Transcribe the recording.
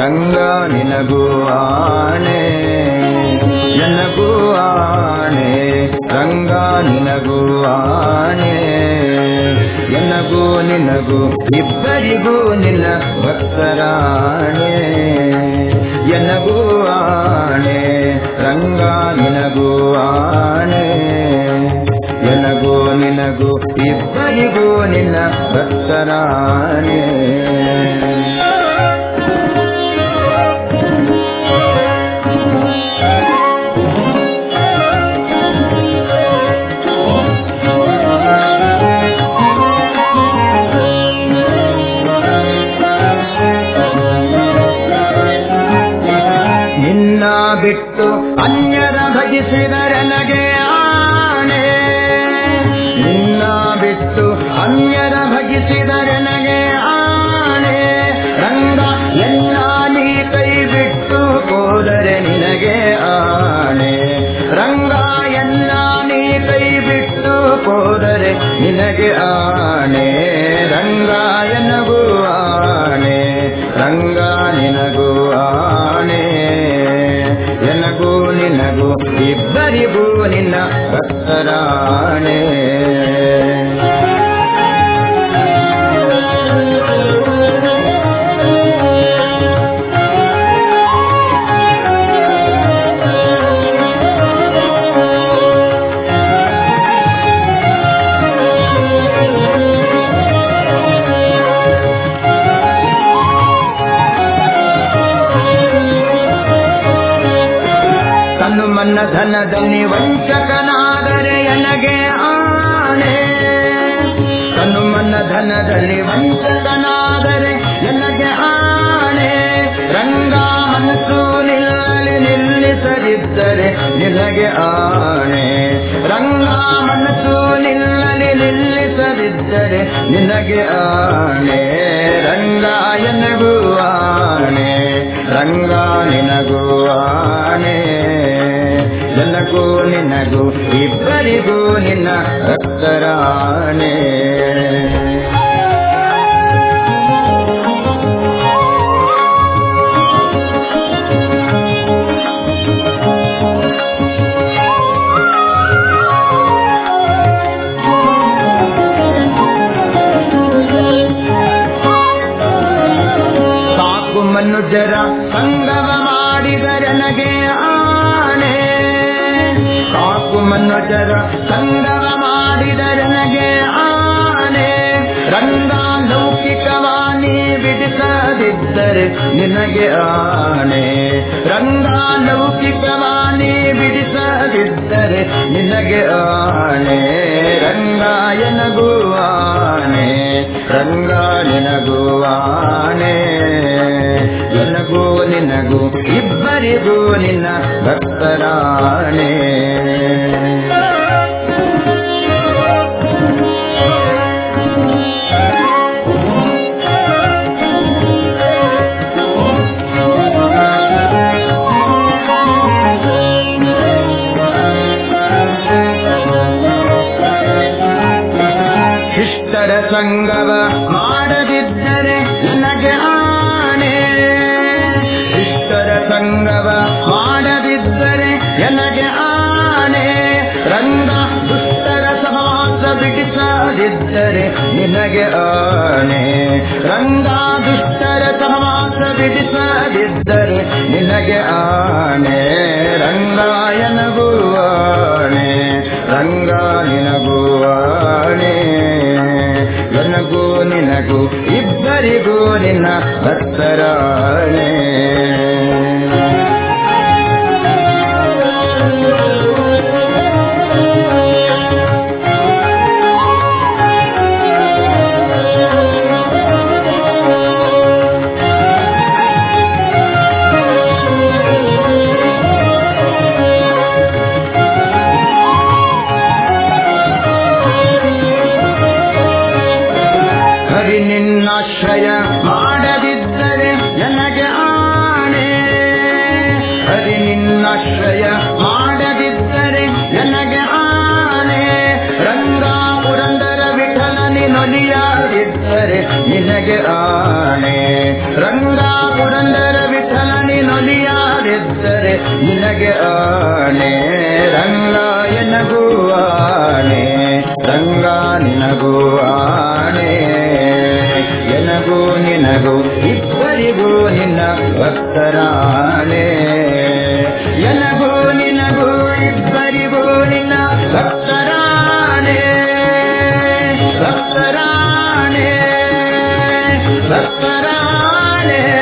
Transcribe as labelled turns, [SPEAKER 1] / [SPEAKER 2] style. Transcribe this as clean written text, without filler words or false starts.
[SPEAKER 1] ರಂಗ ನಿನಗೂ ಆಣೆ ಎನಗೂ ಆಣೆ ರಂಗ ನಿನಗೂ ಆಣೆ ಎನಗೂ ನಿನಗೂ ಇಬ್ಬರಿಗೂ ನಿನ್ನ ಭಕ್ತರಾಣೆ ಎನಗೂ ಆಣೆ ರಂಗ ನಿನಗೂ ಆಣೆ ಎನಗೂ ನಿನಗೂ ಇಬ್ಬರಿಗೂ ನಿನ್ನ ಭಕ್ತರಾಣೆ ನಿನ್ನ ಬಿಟ್ಟು ಅನ್ಯರ ಭಜಿಸಿದರೆನಗೆ ಆಣೆ ನಿನ್ನ ಬಿಟ್ಟು ಅನ್ಯರ ಭಜಿಸಿದರೆನಗೆ ಆಣೆ ರಂಗ ಎಲ್ಲ ನೀ ಕೈ ಬಿಟ್ಟು ಹೋದರೆ ನಿನಗೆ ಆಣೆ ರಂಗ ಎಲ್ಲ ನೀ ಕೈ ಬಿಟ್ಟು ಹೋದರೆ ನಿನಗೆ ಆಣೆ ರಂಗ ಎನಗೂ ಆಣೆ ರಂಗ ನಿನಗೂ ಆಣೆ ಎನಗೂ ನಿನಗೂ ಇಬ್ಬರಿಗೂ ನಿನ್ನ ಭಕ್ತರಾಣೆ ಮನ್ನ ಧನದಲ್ಲಿ ವಂಚಕನಾದರೆ ಎನಗೆ ಆಣೆ ತನು ಮನ್ನ ಧನದಲ್ಲಿ ವಂಚಕನಾದರೆ ಎನಗೆ ಆಣೆ ರಂಗ ಮನಸ್ಸು ನಿಲ್ಲಿಸದಿದ್ದರೆ ನಿನಗೆ ಆಣೆ ರಂಗ ಮನಸ್ಸು ನಿಲ್ಲಿಸದಿದ್ದರೆ ನಿನಗೆ ಆಣೆ ರಂಗ ಎನಗೂ ಆಣೆ ರಂಗ ನಿನಗೂ ಆಣೆ ಎನಗೂ ನಿನಗೂ ಇಬ್ಬರಿಗೂ ನಿನ್ನ ಭಕ್ತರಾಣೆ ಸಾಕು ಮನುಜರ ಸಂಗಮ ಮಾಡಿದರೆ ನನಗೆ ಆಣೆ ಸಾಕು ಮನುಜರ ಸಂಗಮ ಮಾಡಿದರೆ ನನಗೆ ಆಣೆ ರಂಗ ಲೌಕಿಕವಾಣಿ ಬಿಡಿಸದಿದ್ದರೆ ನಿನಗೆ ಆಣೆ ರಂಗ ಲೌಕಿಕವಾಣಿ ಬಿಡಿಸದಿದ್ದರೆ ನಿನಗೆ ಆಣೆ ರಂಗ ಎನಗೂ ಆಣೆ ರಂಗ ನಿನಗೂ ಆಣೆ ಎನಗೂ ನಿನಗೂ ಇಬ್ಬರಿಗೂ ನಿನ್ನ ಭಕ್ತರಾಣೆ ಶಿಷ್ಟರ ಸಂಗವ ಮಾಡದಿದ್ದರೆ ನನಗೆ ಆಣೆ ಶಿಷ್ಟರ ಸಂಗವ ಮಾಡದಿದ್ದರೆ ನನಗೆ ಆಣೆ ರಂಗ ದುಷ್ಟರ ಸಹವಾಸ ಬಿಡಿಸದಿದ್ದರೆ ನಿನಗೆ ಆಣೆ ರಂಗ ದುಷ್ಟರ ಸಹವಾಸ ಬಿಡಿಸದಿದ್ದರೆ ನಿನಗೆ ಆಣೆ ರಂಗ ಎನಗೂ ಆಣೆ ರಂಗ ನಿನಗೂ ಆಣೆ ಎನಗೂ ನಿನಗೂ ಇಬ್ಬರಿಗೂ ನಿನ್ನ ಭಕ್ತರಾಣೆ ಹರಿ ನಿನ್ನಾಶ್ರಯ ಮಾಡದಿದ್ದರೆ ನನಗೆ ಆಣೆ ಹರಿ ನಿನ್ನಾಶ್ರಯ ಮಾಡದಿದ್ದರೆ ನನಗೆ ಆಣೆ ರಂಗ ಪುರಂದರ ವಿಠಲನಿ ನೊಲಿಯದಿದ್ದರೆ ನಿನಗೆ ಆಣೆ ರಂಗ ಪುರಂದರ ಭಕ್ತರಾಣೆ